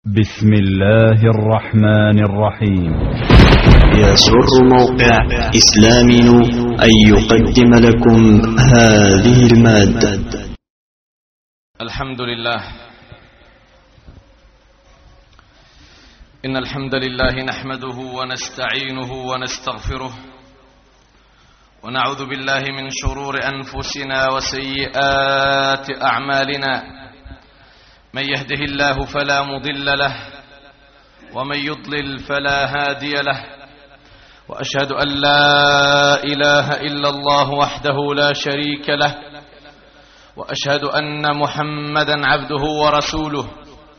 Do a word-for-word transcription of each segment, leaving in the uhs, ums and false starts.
بسم الله الرحمن الرحيم. يسر موقع إسلامي أن يقدم لكم هذه المادة. الحمد لله، إن الحمد لله نحمده ونستعينه ونستغفره ونعوذ بالله من شرور أنفسنا وسيئات أعمالنا. من يهده الله فلا مضل له ومن يضلل فلا هادي له، وأشهد أن لا إله إلا الله وحده لا شريك له، وأشهد أن محمدا عبده ورسوله.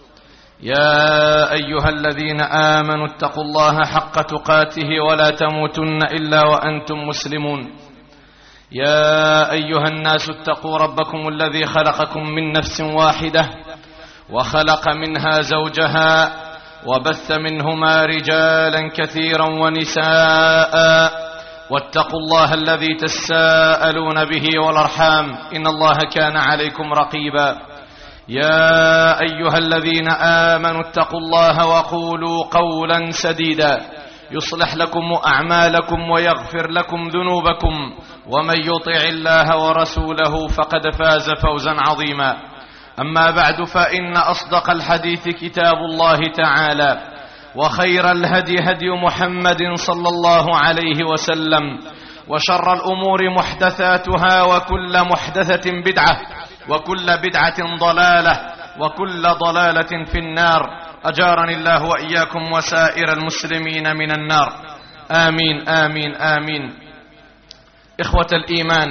يا أيها الذين آمنوا اتقوا الله حق تقاته ولا تموتن إلا وأنتم مسلمون. يا أيها الناس اتقوا ربكم الذي خلقكم من نفس واحدة وخلق منها زوجها وبث منهما رجالا كثيرا ونساء، واتقوا الله الذي تساءلون به والأرحام إن الله كان عليكم رقيبا. يا أيها الذين آمنوا اتقوا الله وقولوا قولا سديدا يصلح لكم أعمالكم ويغفر لكم ذنوبكم، ومن يطع الله ورسوله فقد فاز فوزا عظيما. أما بعد، فإن أصدق الحديث كتاب الله تعالى، وخير الهدي هدي محمد صلى الله عليه وسلم، وشر الأمور محدثاتها، وكل محدثة بدعة، وكل بدعة ضلالة، وكل ضلالة في النار. أجارني الله وإياكم وسائر المسلمين من النار، آمين آمين آمين. إخوة الإيمان،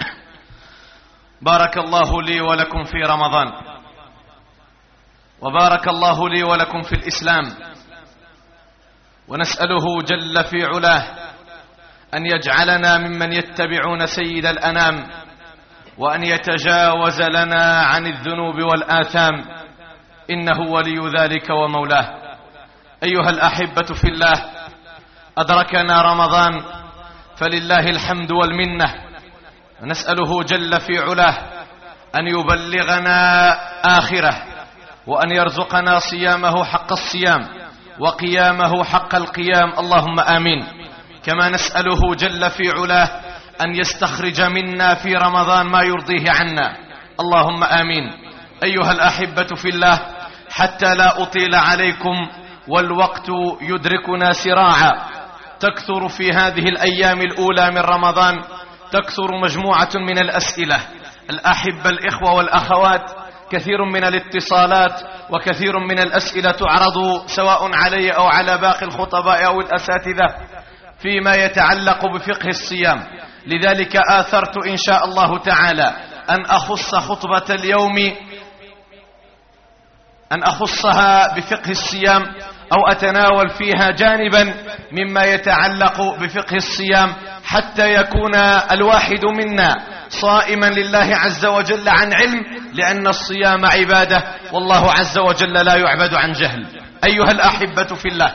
بارك الله لي ولكم في رمضان، وبارك الله لي ولكم في الإسلام، ونسأله جل في علاه أن يجعلنا ممن يتبعون سيد الأنام، وأن يتجاوز لنا عن الذنوب والآثام، إنه ولي ذلك ومولاه. أيها الأحبة في الله، أدركنا رمضان فلله الحمد والمنة، ونسأله جل في علاه أن يبلغنا آخره، وأن يرزقنا صيامه حق الصيام وقيامه حق القيام، اللهم آمين. كما نسأله جل في علاه أن يستخرج منا في رمضان ما يرضيه عنا، اللهم آمين. أيها الأحبة في الله، حتى لا أطيل عليكم والوقت يدركنا سراعا، تكثر في هذه الأيام الأولى من رمضان تكثر مجموعة من الأسئلة. الأحبة الإخوة والأخوات، كثير من الاتصالات وكثير من الأسئلة تعرض سواء علي أو على باقي الخطباء أو الأساتذة فيما يتعلق بفقه الصيام. لذلك آثرت إن شاء الله تعالى أن أخص خطبة اليوم أن أخصها بفقه الصيام، أو أتناول فيها جانبا مما يتعلق بفقه الصيام، حتى يكون الواحد منا صائما لله عز وجل عن علم، لأن الصيام عبادة، والله عز وجل لا يعبد عن جهل. أيها الأحبة في الله،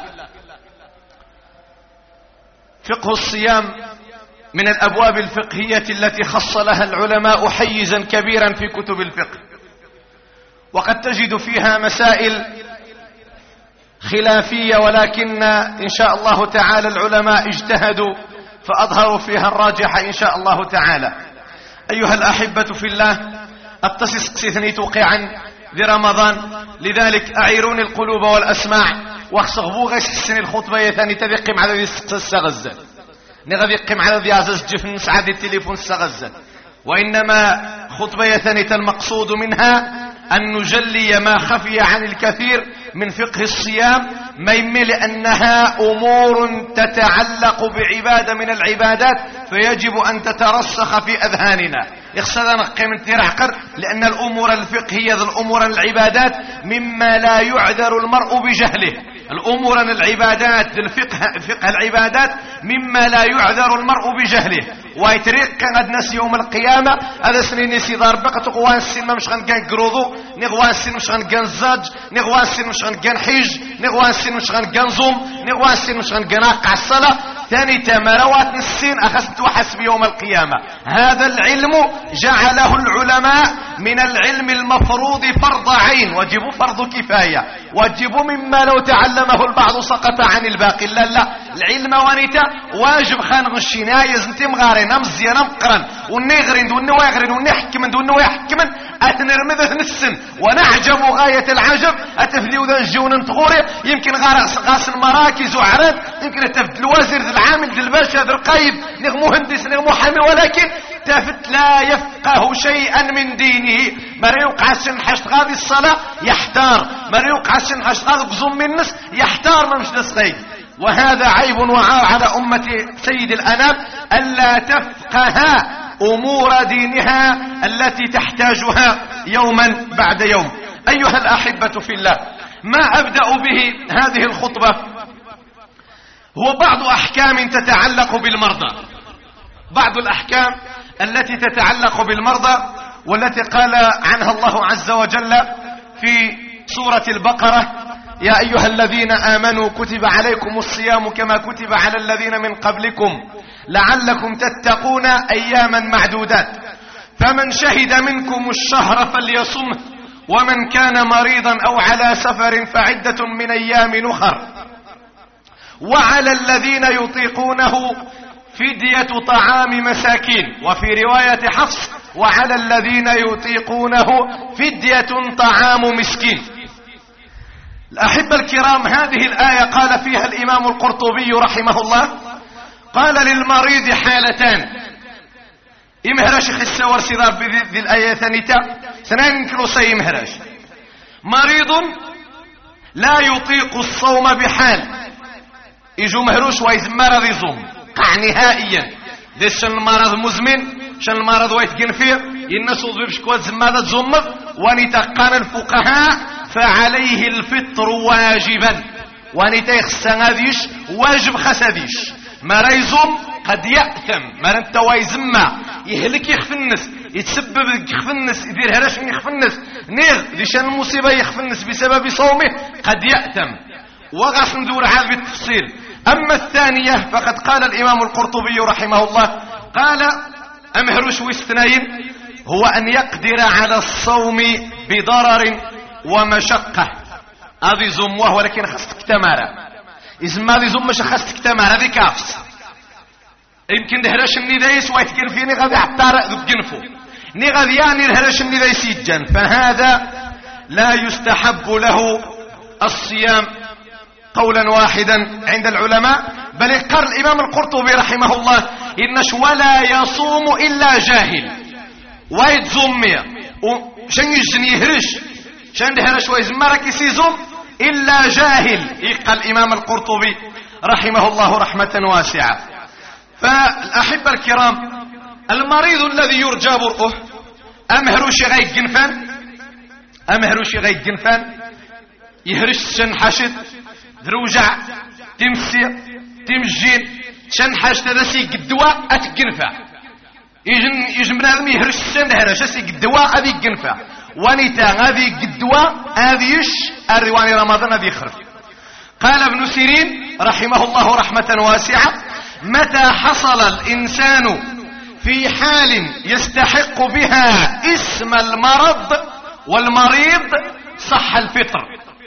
فقه الصيام من الأبواب الفقهية التي خص لها العلماء حيزا كبيرا في كتب الفقه، وقد تجد فيها مسائل خلافية، ولكن إن شاء الله تعالى العلماء اجتهدوا فأظهروا فيها الراجح إن شاء الله تعالى. أيها الأحبة في الله، التسس سيثني توقعا ذي رمضان، لذلك أعيروني القلوب والأسماع، واخصغبوا غيش السن الخطبة يثاني تذيقم على ذي السغزة، نغذيقم على ذي عزز جفن سعاد التليفون السغزة. وإنما خطبة يثاني المقصود منها أن نجلي ما خفي عن الكثير من فقه الصيام، ما يمي لأنها أمور تتعلق بعبادة من العبادات، فيجب أن تترسخ في أذهاننا. يخصدنا قيمة نرعقر، لأن الأمور الفقهية الأمور العبادات مما لا يعذر المرء بجهله. الأمور العبادات الفقه فقه العبادات مما لا يعذر المرء بجهله، ويتريق قد ناس يوم القيامة هذا سنين نسي ضربك تقوان السن مش غنقان قروضو، نغوان السن مش غنقان زاج، نغوان السن مش غنقان حيج، نغوان السن مش غنقان زوم، نغوان السن مش غنقان أقع الصلاة. ثاني تمروات السن أخذت وحسب يوم القيامة. هذا العلم جعله العلماء من العلم المفروض فرض عين، واجب فرض كفاية، واجب مما لو تعلمه البعض سقط عن الباقي. لا لا، العلم وانيتا واجب خان غشينا يزنتي مغارينا مزيانا مقرن ونغرين دون ويغرين ونحكمن دون ويحكمن اتنرمذ السن ونعجب غاية العجب اتفذيو ذا الجون تغوري يمكن غاس المراكز وعرض يمكن تفد الوزير ذا العامل ذا الباشا ذا القايد نغ مهندس نغ محامي، ولكن تفت لا يفقه شيئا من دينه. مريوق عسن حشت غادي الصلاة يحتار، مريوق عسن حشت غادي قزم من النس يحتار ما مش نسغي. وهذا عيب وعار على أمة سيد الأنام ألا تفقه أمور دينها التي تحتاجها يوما بعد يوم. أيها الأحبة في الله، ما أبدأ به هذه الخطبة هو بعض أحكام تتعلق بالمرضى، بعض الأحكام التي تتعلق بالمرضى والتي قال عنها الله عز وجل في سورة البقرة: يا أيها الذين آمنوا كتب عليكم الصيام كما كتب على الذين من قبلكم لعلكم تتقون أياما معدودات فمن شهد منكم الشهر فليصمه ومن كان مريضا أو على سفر فعدة من أيام أخر وعلى الذين يطيقونه فدية طعام مساكين، وفي رواية حفص: وعلى الذين يطيقونه فدية طعام مسكين. الأحبة الكرام، هذه الآية قال فيها الإمام القرطبي رحمه الله: قال للمريض حالتان. إمهراش خسور سيدار بذي الآية ثانية سنين كلوسي إمهراش. مريض لا يطيق الصوم بحال يجو مهروش ويز مرض يصوم قع نهائيا. ذي شن المرض مزمن، شن المرض ويتقن فيه ينسو بشكوات زمادة زمض ونتقان الفقهاء فعليه الفطر واجبا، ونتيخ هذيش واجب خساديش. ما ريزم قد يأثم، ما انت ويزما يهلك يخفنس، يتسبب يخفنس، يدير هلاش يخفنس نير ديش المصيبة يخفنس بسبب صومه قد يأثم. وغاس ندور عاد بالتفصيل. أما الثانية فقد قال الإمام القرطبي رحمه الله قال: أمهرش واستنين هو أن يقدر على الصوم بضرر ومشقة. هذه زموه ولكن خستك تمارا، إذن هذه زم مش خستك تمارا ذي كافس. يمكن دهرش الندايس ويتكن فيني غادي حتى ذو جنفو ني غادي يعني دهرش الندايس يتجن، فهذا لا يستحب له الصيام قولا واحدا عند العلماء. بل قال الإمام القرطبي رحمه الله: إنش ولا يصوم إلا جاهل ويتزمي وشن يجن يهرش شن دهرش ويزمرك يسيزم إلا جاهل. يقال الإمام القرطبي رحمه الله رحمة واسعة. فالأحبة الكرام، المريض الذي يرجى برؤه أمهروش غير جنفان، أمهروش غير جنفان يهرش شن حشد دروجع تمسي تمجين شن حاجة تدسي الدواء أتقنفع يجن يجن بنادم يهرش شن هرش أسي الدواء أذي قنفع ونتا هذه الدواء هذيش الرواني رمضان هذي خرف. قال ابن سيرين رحمه الله رحمة واسعة: متى حصل الإنسان في حال يستحق بها اسم المرض والمريض صح الفطر.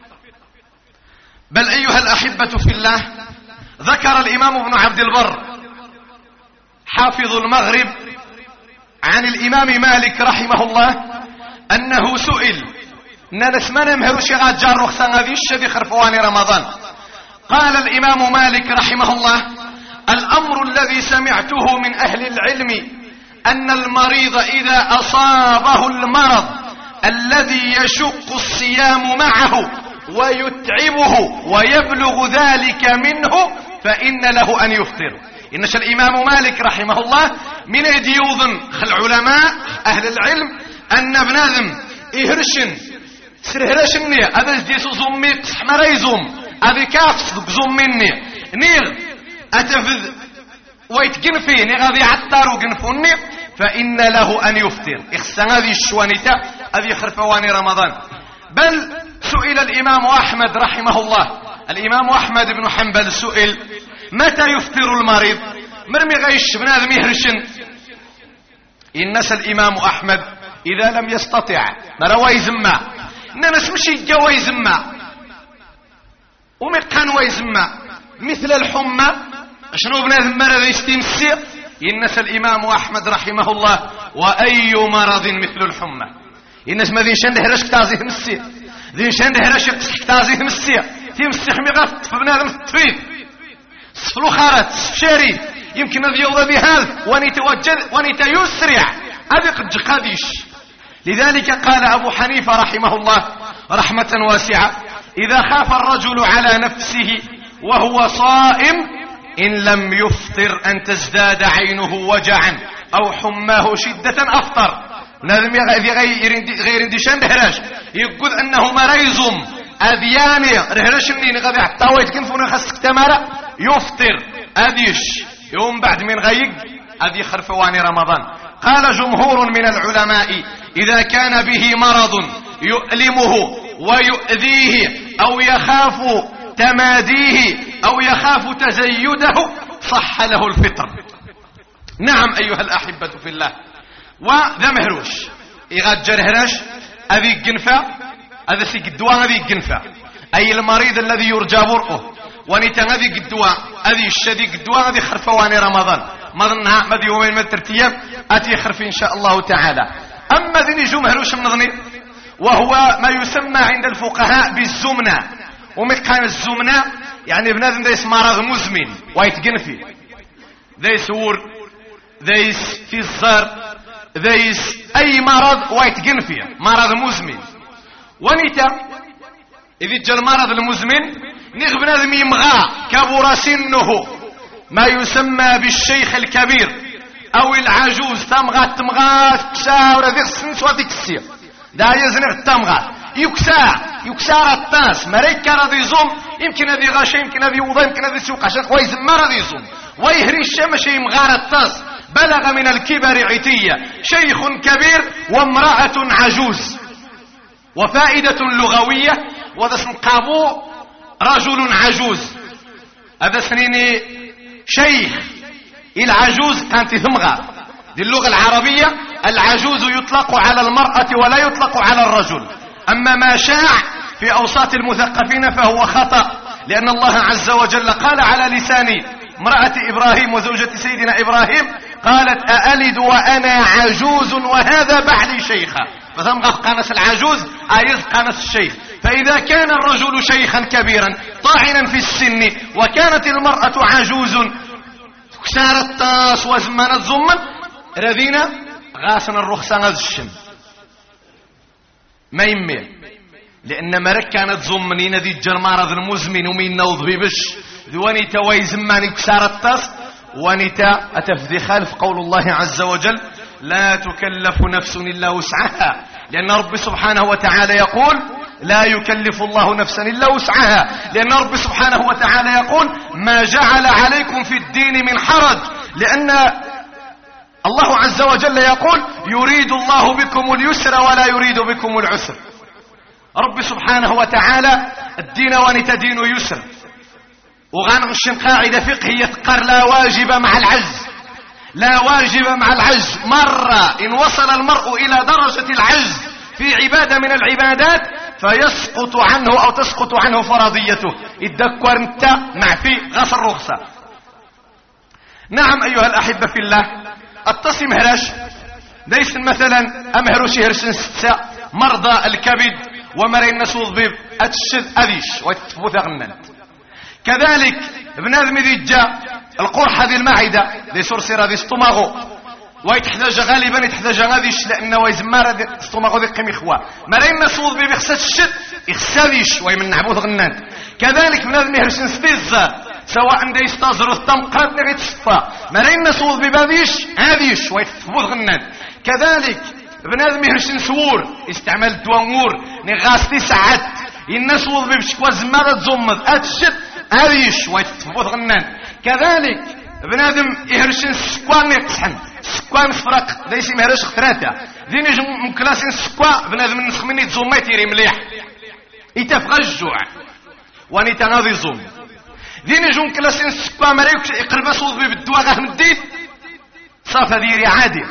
بل أيها الأحبة في الله، ذكر الإمام ابن عبد البر حافظ المغرب عن الإمام مالك رحمه الله أنه سئل: نسمنا مهروشي غاد جار رخصان هذه الشدي خرفواني رمضان. قال الإمام مالك رحمه الله: الأمر الذي سمعته من أهل العلم أن المريض إذا أصابه المرض الذي يشق الصيام معه ويتعبه ويبلغ ذلك منه فإن له أن يفطر. إنش الإمام مالك رحمه الله من يديوذن العلماء أهل العلم أن ابن آدم إهرشن سرهرشن هذا جديس زمي قصح مريزم هذا كافس زميني نير أتفذ ويتقنفي نغذي عطار وقنفوني فإن له أن يفطر. إخسان هذه الشوانية هذه خرفواني رمضان. بل سئل الإمام أحمد رحمه الله، الإمام أحمد بن حنبل سئل: متى يفطر المريض؟ مرمي غيش بنادم يهرشن. الناس الإمام أحمد إذا لم يستطع ما روا يزمع ناس مشي جوا يزمع ومقان ويزمع مثل الحمى شنو بنادم مرض يستمسي ينسى الإمام أحمد رحمه الله وأي مرض مثل الحمى الناس ما ذينشان دهرش كتازيه مسي ذينشان دهرش كتازيه مسي تيمسي حمي غط في بنادم التفيد صفلو خارت شاري يمكن أن يوضى بهذا ونتوجد ونتيسرع هذا قد قاديش. لذلك قال أبو حنيفة رحمه الله رحمة واسعة إذا خاف الرجل على نفسه وهو صائم إن لم يفطر أن تزداد عينه وجعا أو حماه شدة أفطر. لازم غير اندشان دهراش يقول أنه مريض أذياني رهرش منين غادي حتى ويتكنفون خاصك تمارا يفطر أديش يوم بعد من غيق أدي خرفواني رمضان. قال جمهور من العلماء إذا كان به مرض يؤلمه ويؤذيه أو يخاف تماديه أو يخاف تزيده صح له الفطر. نعم أيها الأحبة في الله. وذا مهروش إغاد جرهرش أذي الجنفة هذا سيك الدواء هذه الجنفة أي المريض الذي يرجى برؤه ونتا هذه الدواء هذه الشديد الدواء هذه خرفواني رمضان مظنها مذي يومين من ترتيب أتي خرف إن شاء الله تعالى. أما ذي نجو مهروش من ظني وهو ما يسمى عند الفقهاء بالزمنة. ومكان الزمنة يعني بنادم ذا اسم مرض مزمن ويتجنفي ذا يسور ذا في الزر ذا أي مرض ويتجنفي مرض مزمن. ونتا إذا جاء المرض المزمن نغ بنادم يمغى كبر سنه ما يسمى بالشيخ الكبير أو العجوز تمغى تمغى تكسا ولا ذيك السنس وذيك السير دا يزنغ تمغى يكسا يكسا الطاس مريكا راضي يزوم يمكن هذه غاشة يمكن هذه وضع يمكن هذه سوق عشان ويزم ما راضي يزوم ويهري الشمس يمغار الطاس بلغ من الكبر عتية شيخ كبير وامرأة عجوز. وفائدة لغوية وذا اسم قابو رجل عجوز هذا سنيني شيخ العجوز كانت ثمغة دي اللغة العربية. العجوز يطلق على المرأة ولا يطلق على الرجل. أما ما شاع في أوساط المثقفين فهو خطأ لأن الله عز وجل قال على لسان امرأة إبراهيم وزوجة سيدنا إبراهيم قالت أألد وأنا عجوز وهذا بعلي شيخا فثمغة قانس العجوز أيض قانس الشيخ. فإذا كان الرجل شيخا كبيرا طاعنا في السن وكانت المرأة عجوز كسار الطاس وزمان الزمن رذينا غاسنا الرخصة غزشم ما يمي لأن مرك كانت زمنين ذي الجرمارة المزمن ومين نوض ببش ذوانيتا ويزمان كسار الطاس ونتا أتفذي خالف قول الله عز وجل لا تكلف نفس إلا وسعها لأن رب سبحانه وتعالى يقول لا يكلف الله نفسا إلا وسعها لأن رب سبحانه وتعالى يقول ما جعل عليكم في الدين من حرج لأن الله عز وجل يقول يريد الله بكم اليسر ولا يريد بكم العسر. رب سبحانه وتعالى الدين ونتدين يسر وغنغشن قاعدة فقهية قر لا واجب مع العجز لا واجب مع العجز. مرة إن وصل المرء إلى درجة العجز في عبادة من العبادات فيسقط عنه أو تسقط عنه فرضيته الدكور انت مع في غص الرخصة. نعم أيها الأحبة في الله. التصم هرش ليس مثلا أمهرش هرشن ستة مرضى الكبد ومرين نسوض بيب أتشد أذيش ويتفوث غنان. كذلك ابن آدم ذي جاء القرحة ذي المعدة ذي سرسرة ذي استماغو ويتحتاج غالبا يتحتاج غاديش لأنه ويزمار ذي استماغو ذي قيم إخوة مرين نسوض بيب يخسد الشد يخساديش ويمن نعبوث غنان. كذلك ابن آدم يهرشن سبيزة سواء دا يستازر الثم قرات نغي تصفى مرين نسوض بباديش هاديش ويتفوض غنان. كذلك ابن آدم يهرشن سور استعمال الدوامور نغاستي ساعات ينسوض ببشكوى زمارة زمض أتشد هاديش ويتفوض غنان. كذلك ابن آدم يهرشن سكوان يقصحن سكوان فرق ليس مهرش ثلاثة ذي نجم مكلاسين سكوى ابن آدم نسخ مني تزوميت يري مليح يتفغى الجوع ونتغاضي زوم ذي نجم كلاسين سكوى مريك يقرب صوت بي بالدواء غاه مديت صافة ديري عادي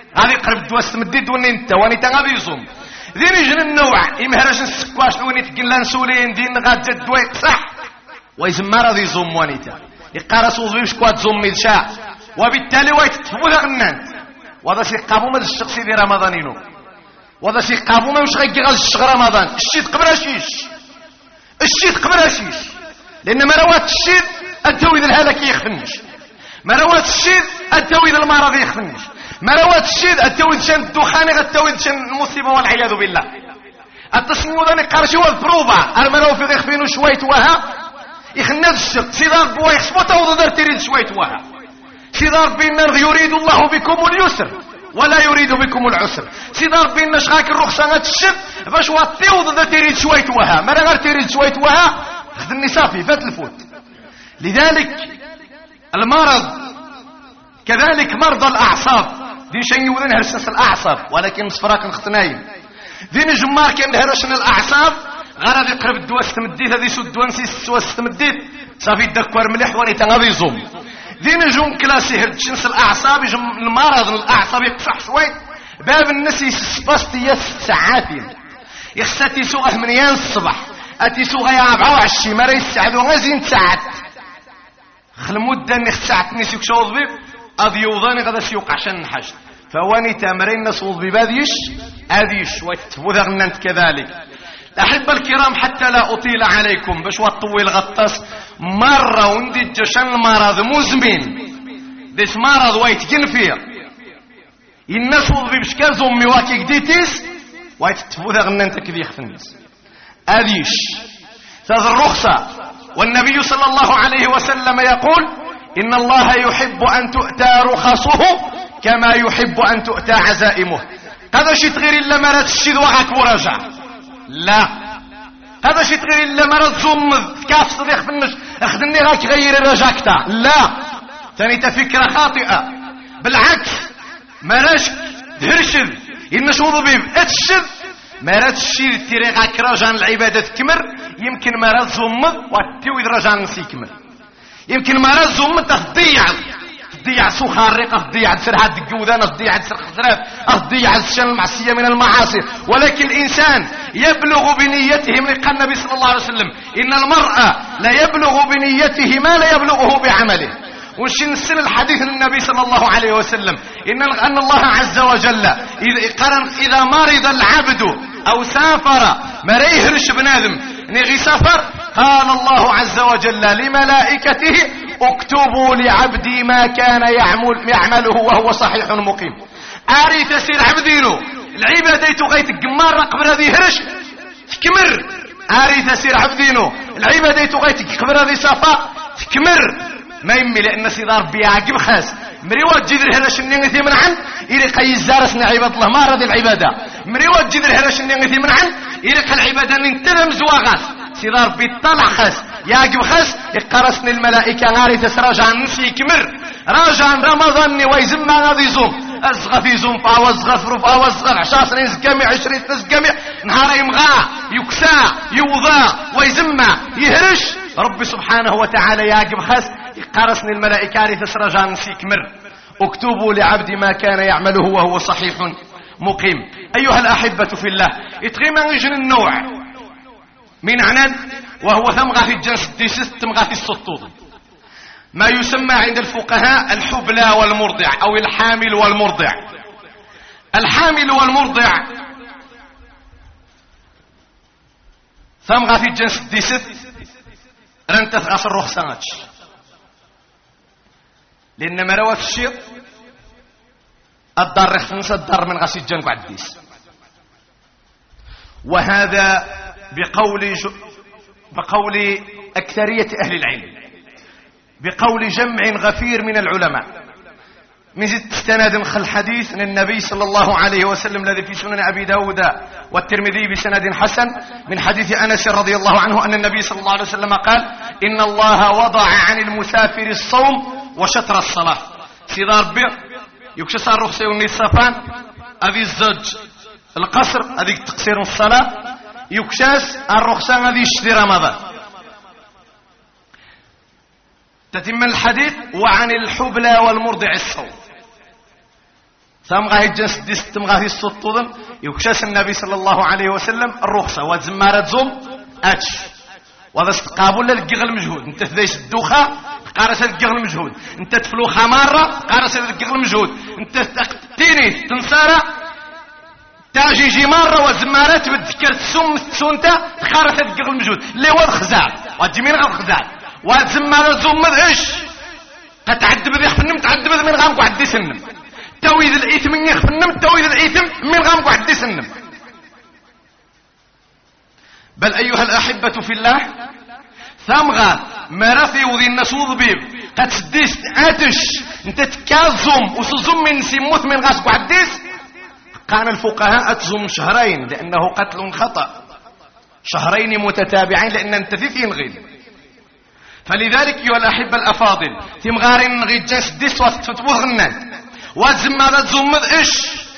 غادي يقرب دواس تمديد وني انت وني تا غادي يزوم ذين يجن النوع يمهرش نسكواش وني تقين لا نسولين دين غاد الدواء يقصح ويزمر غادي يزوم ونيتا يقارس وظيف شكوات زومي شاء وبالتالي ويتتفو ذا غنانت وهذا شي قابو ما الشخصي دي رمضانينو وهذا شي قابو ما مش غيجي غاز الشغل رمضان الشيت قبل اشيش الشيت قبل اشيش لان مروات الشيت التويد الهلاك يخفنش مروات الشيت التويد المرض يخفنش مروات الشيت التويد شان الدخان التويد شان المصيبه والعياذ بالله التصميم ذا نقارش هو البروفا المرو في يخفينو شويه وها يخناد الشق سيدار بوا يخصبو توضو دار تريد شويه وها سيدار بينا يريد الله بكم اليسر ولا يريد بكم العسر سيدار بينا شغاك الرخصه غتشد باش وطيوض دار تريد شويه وها ما غير تريد شويه وها خدني صافي فات الفوت. لذلك المرض كذلك مرضى الاعصاب دي شي يورين هرسس الاعصاب ولكن صفراك نختنايم دين جمار كان هرشن الاعصاب غرض يقرب الدواس تمديت هذه سو الدوانسي السواس تمديت صافي دكوار مليح وني تغادي يزوم دين جون كلاسي هرد شنس الاعصاب يجم المرض الاعصاب يقصح شويه باب الناس يسباستي ساعات يخساتي سوغه من يان الصبح اتي سوغه يا أربعة وعشرين مره يساعدوا غازين ساعات خلمود اني ساعات نسي كشوض بيب اضي يوضاني غدا سيوق عشان نحشت فواني تمرين نصوض بباديش اديش وتفوذ غننت كذلك. أحب الكرام حتى لا أطيل عليكم باش وطويل غطاس مرة وندي جشان مرض مزمن ديس مرض ويتجن فيه الناس وضبي بشكال زومي واكي قديتيس ويتتفوذ غننت كذي يخفنيس أديش هذا الرخصة. والنبي صلى الله عليه وسلم يقول إن الله يحب أن تؤتى رخصه كما يحب أن تؤتى عزائمه. هذا شي تغير إلا مرات الشيد وغاك ورجع لا هذا شي تغير إلا مرات زوم كاف صديق فنش اخدني غاك غير رجاكتا لا ثاني تفكرة خاطئة بالعكس مراش تهرشد إن شوضو بيب اتشد مرات الشيد تيري غاك رجان العبادة تكمر يمكن مرات زوم واتيويد رجان نسيكمر يمكن مرات زوم تضيع تضيع سخارقة تضيع سرعة الجودان تضيع سر خزرات تضيع الشان المعصية من المعاصي. ولكن الإنسان يبلغ بنيته من قال النبي صلى الله عليه وسلم إن المرأة لا يبلغ بنيته ما لا يبلغه بعمله. ونشي نسل الحديث للنبي صلى الله عليه وسلم إن أن الله عز وجل إذا مرض العبد أو سافر ما يهرش بنادم نغي سفر قال الله عز وجل لملائكته اكتبوا لعبدي ما كان يعمل يعمله وهو صحيح مقيم. اري تسير عبدينو العباده تغيت قمار قبل هذه هرش تكمر اري تسير عبدينو العباده تغيت قبل هذه صفاء تكمر ما يمي لان سيدار بيعقب خاس مريوات جدر هرش النغثي من عن الى قيزارسنا عباد الله ما رضي العباده مريوات جدر هرش النغثي من عن الى العباده ننتلم زواغات سيدار بيطلع خاس ياقب خاس يقرسني الملائكة غاري تسراجع نسي كمر راجع رمضان ويزم غادي يزوم ازغف يزوم فاو ازغف رفا ازغف عشاس نزقمي عشرين نزقمي نهار يمغى يكسى يوضى ويزم يهرش ربي سبحانه وتعالى ياقب خاس يقرسني الملائكة غاري تسراجع نسي كمر اكتبوا لعبد ما كان يعمله وهو صحيح مقيم. ايها الاحبة في الله يتغيم يجن النوع من عناد وهو ثمغة في الجنس الديسس ثمغة في السطوط ما يسمى عند الفقهاء الحبلى والمرضع او الحامل والمرضع. الحامل والمرضع ثمغة في الجنس الديسس رنت تغاس الرخصانات لان مروات الشيط الدار رخصنس الدار من غاسي الجنك عديس وهذا بقول بقول أكثرية أهل العلم بقول جمع غفير من العلماء مزيد استناد خل حديث للنبي صلى الله عليه وسلم الذي في سنن أبي داود والترمذي بسند حسن من حديث أنس رضي الله عنه أن النبي صلى الله عليه وسلم قال إن الله وضع عن المسافر الصوم وشطر الصلاة سيدار بيع يكشص الرخصة والنصفان أذي الزج القصر أذي تقصير الصلاة يكشاس الرخصة هذه يشتري رمضان. تتم الحديث وعن الحبلى والمرضع الصوم ثم غاهي جنس ديس تم غاهي السطوذن يكشاس النبي صلى الله عليه وسلم الرخصة وزمارة زوم أتش وهذا استقابل للقغ المجهود انت ذيش الدوخة قارس القغ المجهود انت تفلوخة مرة قارس القغ المجهود انت تقتيني تنصارة تاجي جي مرة وزمارات بتذكر السم سونتا قارس القغ المجهود اللي هو الخزاع وتجمين غير الخزاع وزمارة زوم ايش تتعدب ذي خفنم تعدب ذي من غامك وعدي سنم تويد الإثم من يخفنم تويد الإثم من غامك وعدي سنم. بل أيها الأحبة في الله ثمغة مرثي وذي النسوض بيب قد سديس آتش انت تكازم وسزم من سيموت من غاسك وعديس كان الفقهاء أتزم شهرين لأنه قتل خطأ شهرين متتابعين لأن انت ثيثين غير. فلذلك أيها الأحبة الأفاضل تمغارين غير جاس ديس وتفتبوث غنان وزم ماذا تزمد إيش.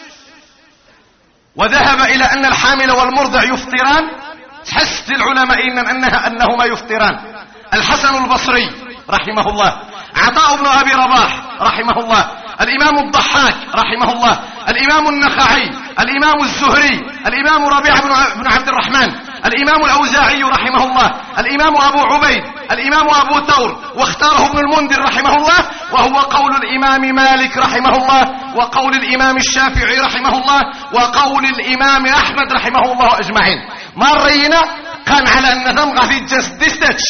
وذهب إلى أن الحامل والمرضع يفطران تحس العلماء إن أنها أنهما يفطران. الحسن البصري رحمه الله عطاء بن أبي رباح رحمه الله الإمام الضحاك رحمه الله الإمام النخعي الإمام الزهري الإمام ربيع بن عبد الرحمن الإمام الأوزاعي رحمه الله الإمام أبو عبيد الإمام أبو ثور واختاره ابن المنذر رحمه الله وهو قول الإمام مالك رحمه الله وقول الإمام الشافعي رحمه الله وقول الإمام أحمد رحمه الله أجمعين. مرينا كان على أن ثمغة في الجسد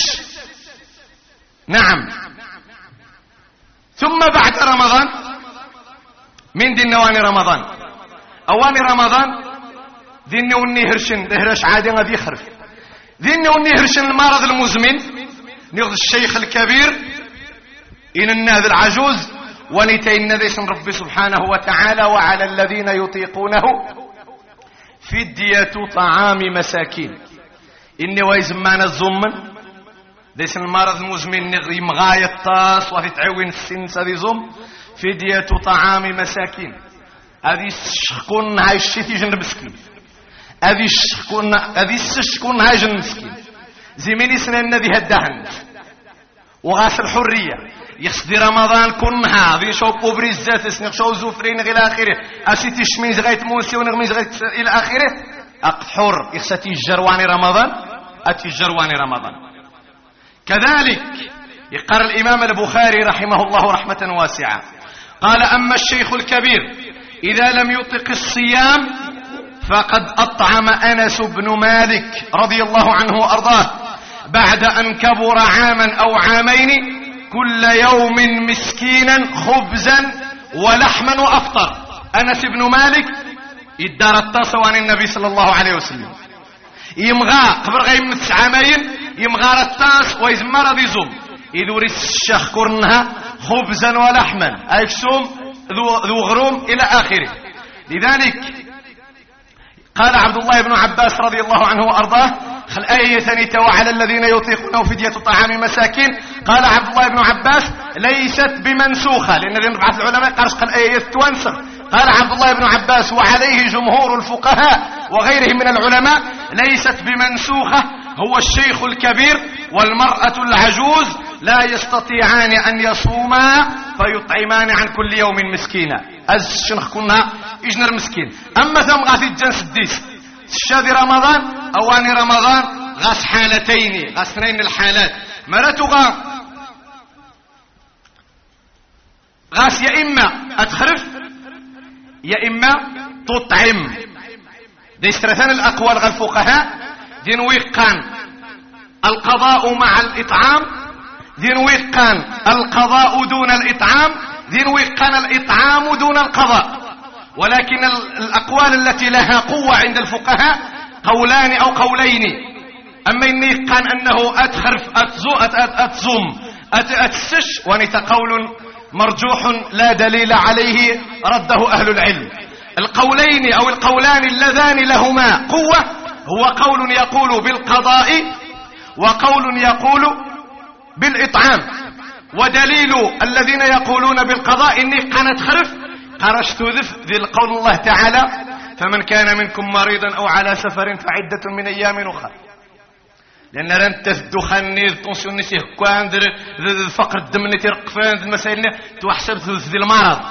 نعم. ثم بعد رمضان من دي نواني رمضان أواني رمضان ذي نوني هرشن دهرش عادي غادي يخرف ذي نوني هرشن المرض المزمن نغض الشيخ الكبير إن النهذ العجوز ونتين ذيسن ربي سبحانه وتعالى وعلى الذين يطيقونه فدية طعام مساكين إني ويزمان الزمن ذيسن المرض المزمن نغي مغاية الطاس وفي تعوين السنس ذي زم فدية طعام مساكين هذه الشكون هاي الشيتي جن مسكين هذه الشكون هذه الشكون هاي جن مسكين زميلي سنة ذي هدهن وغاس الحرية يخصدي رمضان كنها ذي شو بوبريزات سنق شو زوفرين إلى آخره أسيتي شميز غاية موسي ونغميز غاية إلى آخره أقحر يخصتي الجرواني رمضان أتي الجرواني رمضان. كذلك يقرأ الإمام البخاري رحمه الله رحمة واسعة قال أما الشيخ الكبير إذا لم يطق الصيام فقد أطعم أنس بن مالك رضي الله عنه وأرضاه بعد أن كبر عاما أو عامين كل يوم مسكينا خبزا ولحما وأفطر. أنس بن مالك يدار التصوى عن النبي صلى الله عليه وسلم يمغى قبل غير من عامين يمغى التاس ويزمر ذي زم يدور الشيخ كرنها خبزا ولحما أيكسوم ذو غروم إلى آخره. لذلك قال عبد الله بن عباس رضي الله عنه وأرضاه خل آية ثانية وعلى الذين يطيقونه فدية طعام مساكين قال عبد الله بن عباس ليست بمنسوخة لأن الذين بعث العلماء قال خل آية توانسخ. قال عبد الله بن عباس وعليه جمهور الفقهاء وغيرهم من العلماء ليست بمنسوخة هو الشيخ الكبير والمرأة العجوز لا يستطيعان أن يصوما فيطعمان عن كل يوم مسكينا أز شنخ كنا إجنر مسكين. أما ثم غاثي الجنس الديس الشاذي رمضان أواني رمضان غاس حالتين غاس اثنين الحالات مرتو غا غاس يا إما أتخرف يا إما تطعم دي ثلاثان الأقوال غا الفقهاء دين ويقان القضاء مع الإطعام دين ويقان القضاء دون الإطعام دين ويقان الإطعام دون القضاء. ولكن الأقوال التي لها قوة عند الفقهاء قولان أو قولين. أما إني قان أنه أتخرف أتزو أتزم أتسش ونت قول مرجوح لا دليل عليه رده أهل العلم. القولين أو القولان اللذان لهما قوة هو قول يقول بالقضاء وقول يقول بالإطعام. ودليل الذين يقولون بالقضاء إني قانت خرف قرشت ذف ذي القول الله تعالى فمن كان منكم مريضا أو على سفر فعدة من أيام أخرى لأن رنت الدخان الطنسيون نسيه كوان الفقر الدم نتيرقفان المسائل توحسب ذي المرض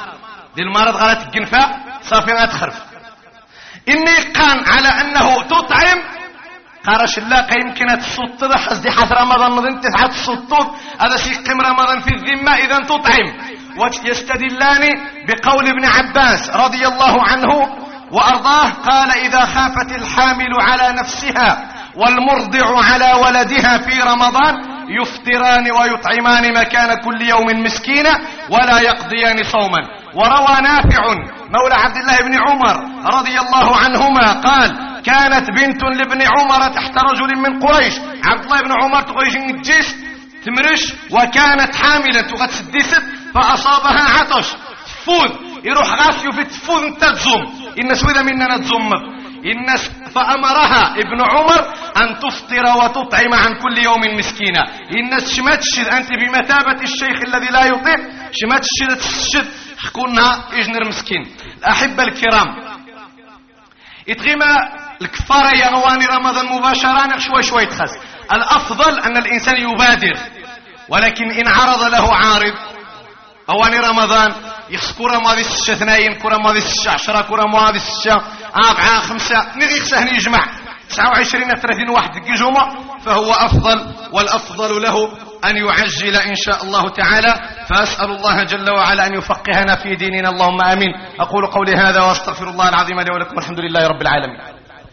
دي المرض غلط الجنفة صافي غتخرف. إني قان على أنه تطعم قارش اللاقة يمكن تسطد حزدي حث رمضان نظن تسعة تسطد هذا سيقيم رمضان في الذمة إذا تطعم. ويستدلان بقول ابن عباس رضي الله عنه وأرضاه قال إذا خافت الحامل على نفسها والمرضع على ولدها في رمضان يفطران ويطعمان مكان كل يوم مسكينا ولا يقضيان صوما. وروى نافع مولى عبد الله بن عمر رضي الله عنهما قال كانت بنت لابن عمر تحت رجل من قريش. عبد الله بن عمر تقريش الجيش تمرش وكانت حاملة تغتسدست فأصابها عطش تفوذ يروح غاسيو في تفوذ انت تزوم الناس وإذا مننا تزوم الناس فأمرها ابن عمر أن تفطر وتطعم عن كل يوم مسكينة. الناس شماتشد أنت بمثابة الشيخ الذي لا يطيق شماتشد تسشد كنا يجنر مسكين. الأحبة الكرام يتغيما الكفارة يا غواني رمضان مباشرة شوي شوي تخس. الأفضل أن الإنسان يبادر ولكن إن عرض له عارض أواني رمضان يخسكورا ماضي السشة اثنين كورا ماضي السشة عشرة كورا ماضي السشة أربعة خمسة نغيق سهل يجمع تسعة وعشرين ثلاثين واحد يجمع فهو أفضل والأفضل له أن يعجل إن شاء الله تعالى. فأسأل الله جل وعلا أن يفقهنا في ديننا اللهم آمين. أقول قولي هذا وأستغفر الله العظيم لي ولكم والحمد لله رب العالمين.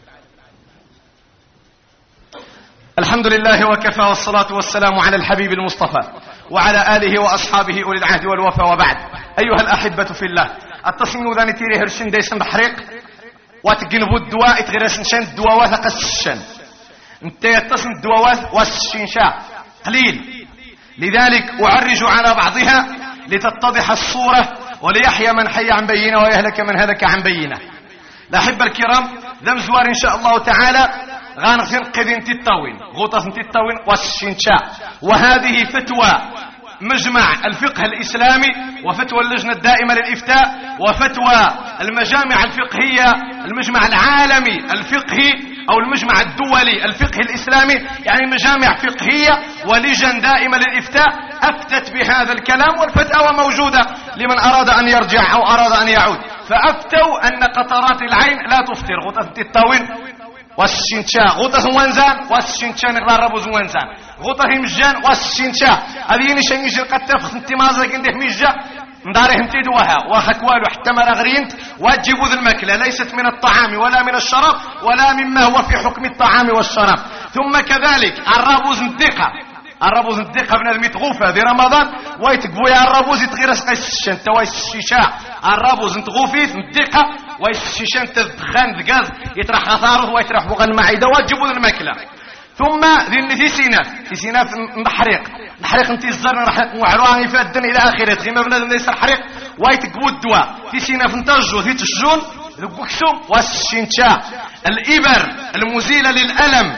الحمد لله وكفى والصلاة والسلام على الحبيب المصطفى وعلى آله وأصحابه أولي العهد والوفا وبعد. أيها الأحبة في الله التصميم ذا نتيري هرشن ديسن بحريق وتجنبوا الدواء تغيرسن شان الدواء وثقس الشان انت يتصم الدواء والشنشاء قليل. لذلك أعرج على بعضها لتتضح الصورة وليحيى من حي عن بينه ويهلك من هلك عن بينه. الأحبة الكرام ذم زوار إن شاء الله تعالى غانغسن قذين تتاوين غوطة تتاوين والشنشاء. وهذه فتوى مجمع الفقه الإسلامي وفتوى اللجنة الدائمة للإفتاء وفتوى المجامع الفقهية المجمع العالمي الفقهي أو المجمع الدولي الفقهي الإسلامي يعني مجامع فقهية ولجن دائمة للإفتاء أفتت بهذا الكلام والفتاوى موجودة لمن أراد أن يرجع أو أراد أن يعود. فأفتوا أن قطرات العين لا تفطر غوطة التطاوين والشنشا غوطة وانزان والشنشا نغلا ربوز وانزان غوطة مجان والشنشا هذه نشان يجي القتاف انت مازك عندك مجا نداره انت دوها واخك والو حتى مرغرينت واجبوا ذي الماكله ليست من الطعام ولا من الشراب ولا مما هو في حكم الطعام والشراب. ثم كذلك الربوز الدقه الربوز الدقه بنادم يتغوفها في رمضان ويتقبوا يا الربوز يتغير سقيس الشن توا الشيشا الربوز نتغوفي الدقه والشيشان تدخان ذقاز يطرح غثاره ويطرح بغى المعده واجبوا ذي الماكله. ثم ذي في سيناف في سيناف نحريق نحريق انت الزر نحريق وعروان يفادن الى اخره تغيما بنادم ليس الحريق ويتقبوا الدواء في سيناف نتجو في تشجون البكسوم والشنشا الإبر المزيلة للألم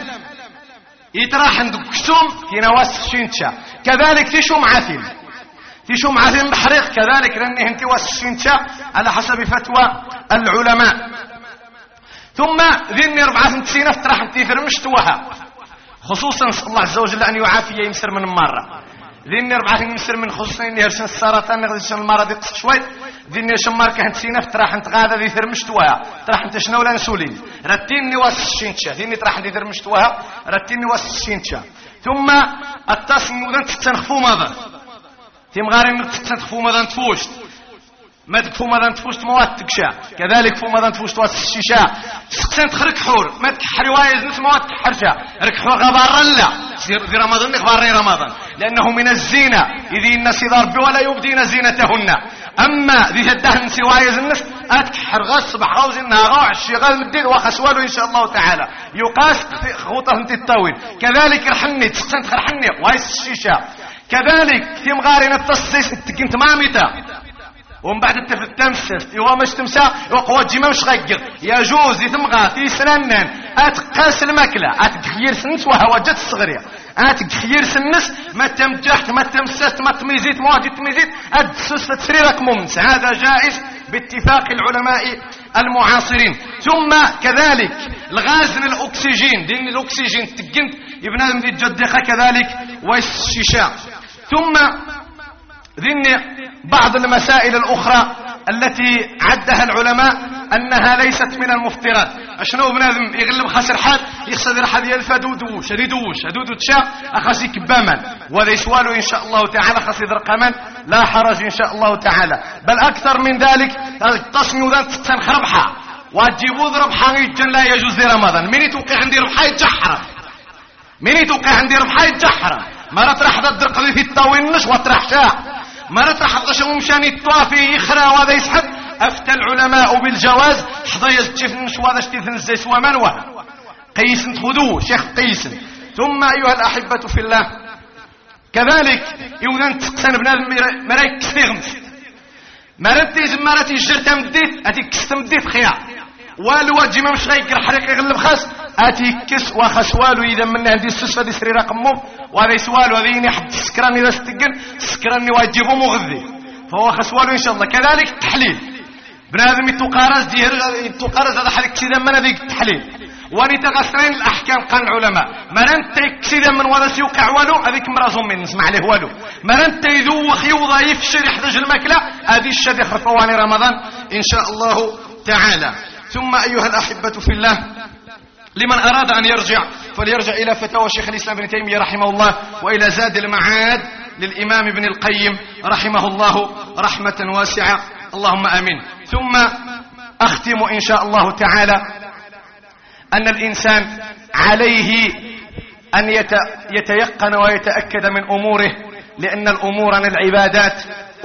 يتراح عند البكسوم في نواس الشنشا. كذلك في شمعة في شمعة بحريق كذلك لأنه انت والشنشا على حسب فتوى العلماء. ثم ذني أربعة سنة تراح انت فرمشتوها خصوصا الله عز وجل أن يعافي يمسر من مرة ذني أربعة يمسر من خصوصا إني هرشن السرطان نغذي المرض يقص شوي ذني شمار كهنت سينف تراح انت غادا ذي ثرمشتوها تراح انت شنو لا نسولين رتيني والشنشة ذني تراح انت ثرمشتوها رتيني والشنشة. ثم التصميم وذن تتنخفو ماذا تمغارين تتنخفو ماذا تفوشت ما تكفو ماذا تفوشت مواد تكشا كذلك فو ماذا تفوشت والشيشة سقسان تخرك حور ما تكح رواية نس مواد تحرشا ركحوا غبار لا في رمضان إخبارني رمضان لأنه من الزينة إذ الناس ضرب ولا يبدين زينتهن. أما ذي تدهن سوايز الناس أتكحر غص بحوز إنها غوع الشغال مدين وخسواله إن شاء الله تعالى يقاس خطة التطاوين. كذلك الحني تسقسان تخر حني وايس الشيشة كذلك تمغارين التصيص تكنت مامتا ومن بعد التمسس يوا مش تمسا وقوة جيما مش غير يجوز يتمغى في سننن اتقاس الماكلة اتغير سنس وهواجات الصغرية اتغير سنس ما تمجحت ما تمسست ما تميزيت ما تميزيت ادسس تسريرك ممس هذا جائز باتفاق العلماء المعاصرين. ثم كذلك الغاز الاكسجين دين الاكسجين تقنت يبنادم دي الجدقة كذلك والشيشة. ثم ذني بعض المسائل الأخرى التي عدها العلماء أنها ليست من المفطرات. أشنو بنادم يغلب خاسر حال يخسر حد يلفا دودوش هذه دوش هدود تشاء أخاسي كبامان وهذا يسوالو إن شاء الله تعالى خاسي درقامان لا حرج إن شاء الله تعالى. بل أكثر من ذلك تصنيو ذات تنخ ربحة وتجيبوا ربحة يجن لا يجوز لرمضان. من يتوقع عندي ربحة يتجحر من يتوقع عندي ربحة يتجحر ما رترح الدرق في الطاوينش وترح شاع ما رترح الغشم مشان يطوافي يخرى وهذا يسحب. أفتى العلماء بالجواز حظا يستشف وهذا اشتثن الزيس ومنوه قيس خذوه شيخ قيس. ثم أيها الأحبة في الله كذلك يوذن تقسن بنادم مرايك كستغمس مرتي زمارتي جرت مديت أتي كست مديت خيار والواجي ما مش غيقر حريق يغلب خاص أتي كس وخسوالو إذا من هذه السسفة دي سري رقمهم وهذا يسوالو هذا ينحب السكراني إذا استقل سكراني واجبه مغذي فهو خسوالو إن شاء الله. كذلك التحليل بنادم يتقارز دير يتقارز هذا حريق كسيدا من هذه التحليل ونتغسرين الأحكام قال العلماء ما أنت كسيدا من ولا سيوقع والو هذيك مرازم من نسمع عليه والو ما أنت يذوخ يوضى يفشل يحتاج الماكلة هذه الشد يخرفواني رمضان إن شاء الله تعالى. ثم أيها الأحبة في الله لمن أراد أن يرجع فليرجع إلى فتاوى شيخ الإسلام ابن تيمية رحمه الله وإلى زاد المعاد للإمام ابن القيم رحمه الله رحمة واسعة اللهم آمين. ثم أختم إن شاء الله تعالى أن الإنسان عليه أن يتيقن ويتأكد من أموره لأن الأمور عن العبادات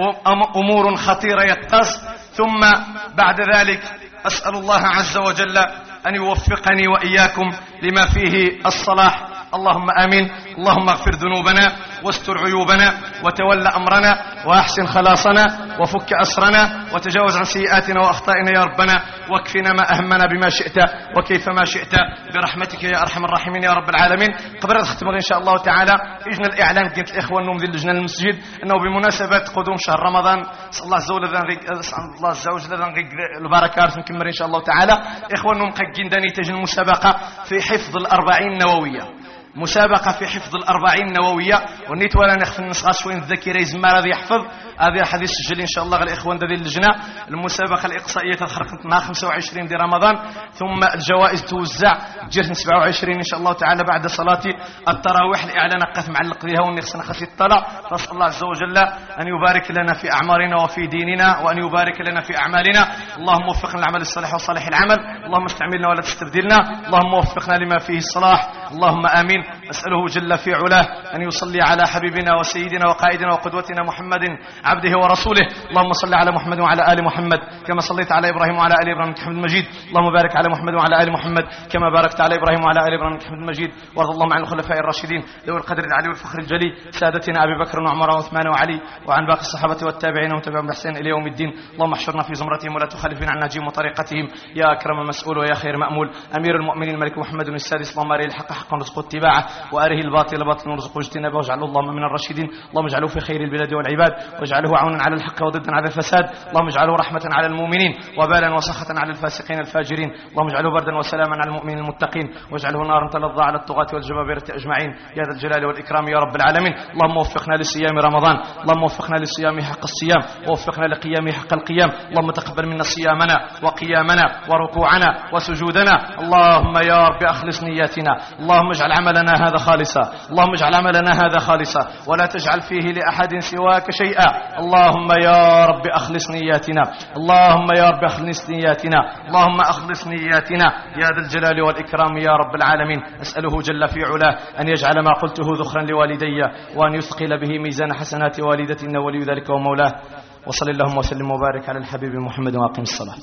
أمور خطيرة يتص. ثم بعد ذلك أسأل الله عز وجل أن يوفقني وإياكم لما فيه الصلاح اللهم آمين. اللهم اغفر ذنوبنا واستر عيوبنا وتول أمرنا وأحسن خلاصنا وفك أسرنا وتجاوز عن سيئاتنا وأخطائنا يا ربنا واكفنا ما أهمنا بما شئت وكيف ما شئت برحمتك يا أرحم الراحمين يا رب العالمين. قبل أختم إن شاء الله تعالى إجنا الإعلان قلت الإخوة النوم ذي اللجنة المسجد أنه بمناسبة قدوم شهر رمضان صلى الله عز وجل الله عز وجل البركات نكمل إن شاء الله تعالى. إخوة النوم قد داني تجي المسابقة في حفظ الأربعين النووية مسابقة في حفظ الأربعين النووية ونيت ولا نخف النسخة شوين الذاكرة يزمار هذا يحفظ هذا حديث سجل إن شاء الله الإخوان ذي اللجنة. المسابقة الإقصائية تخرقت مع خمسة وعشرين دي رمضان ثم الجوائز توزع جرت سبعة وعشرين إن شاء الله تعالى بعد صلاة التراويح. الإعلان قث معلق لها ونخصنا خسي الطلع فأسأل الله عز وجل أن يبارك لنا في أعمارنا وفي ديننا وأن يبارك لنا في أعمالنا. اللهم وفقنا العمل الصالح وصالح العمل اللهم استعملنا ولا تستبدلنا اللهم وفقنا لما فيه الصلاح اللهم آمين. أسأله جل في علاه أن يصلي على حبيبنا وسيدنا وقائدنا وقدوتنا محمد عبده ورسوله. اللهم صل على محمد وعلى آل محمد كما صليت على إبراهيم وعلى آل إبراهيم إنك حميد مجيد. اللهم بارك على محمد وعلى آل محمد كما باركت على إبراهيم وعلى آل إبراهيم إنك حميد مجيد. وارض اللهم عن الخلفاء الراشدين ذوي القدر العلي والفخر الجلي سادتنا أبي بكر وعمر وعثمان وعلي وعن باقي الصحابة والتابعين ومتبعهم بإحسان إلى يوم الدين. اللهم احشرنا في زمرتهم ولا تخلفنا عن ناجيهم وطريقتهم يا أكرم مسؤول ويا خير مأمول. أمير المؤمنين الملك محمد السادس اللهم أريه الحق حقا وارزقه اتباعه وأريه الباطل باطلا وارزقه اجتنابه واجعله اللهم من الراشدين. اللهم اجعله في خير البلاد والعباد واجعله عونا على الحق وضدا على الفساد. اللهم اجعله رحمة على المؤمنين وبالا وسخطا على الفاسقين الفاجرين. اللهم اجعله بردا وسلاما على المؤمنين المتقين واجعله نارا تلظى على الطغاة والجبابرة أجمعين يا ذا الجلال والإكرام يا رب العالمين. اللهم وفقنا لصيام رمضان اللهم وفقنا لصيام حق الصيام ووفقنا لقيام حق القيام. اللهم تقبل منا صيامنا وقيامنا وركوعنا وسجودنا. اللهم يا رب أخلص نياتنا اللهم اجعل عملنا هذا خالصا اللهم اجعل عملنا هذا خالصا ولا تجعل فيه لأحد سواك شيئا. اللهم يا رب أخلص نياتنا اللهم يا رب أخلص نياتنا اللهم أخلص نياتنا يا ذا الجلال والإكرام يا رب العالمين. أسأله جل في علاه أن يجعل ما قلته ذخرا لوالدي وأن يثقل به ميزان حسنات والدتنا ولي ذلك ومولاه. وصل اللهم وسلم وبارك على الحبيب محمد وأقم الصلاة.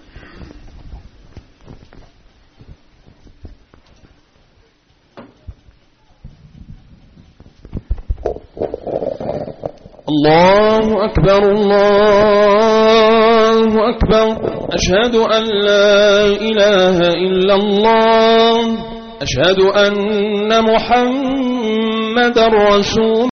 الله أكبر الله أكبر أشهد أن لا إله إلا الله أشهد أن محمد رسول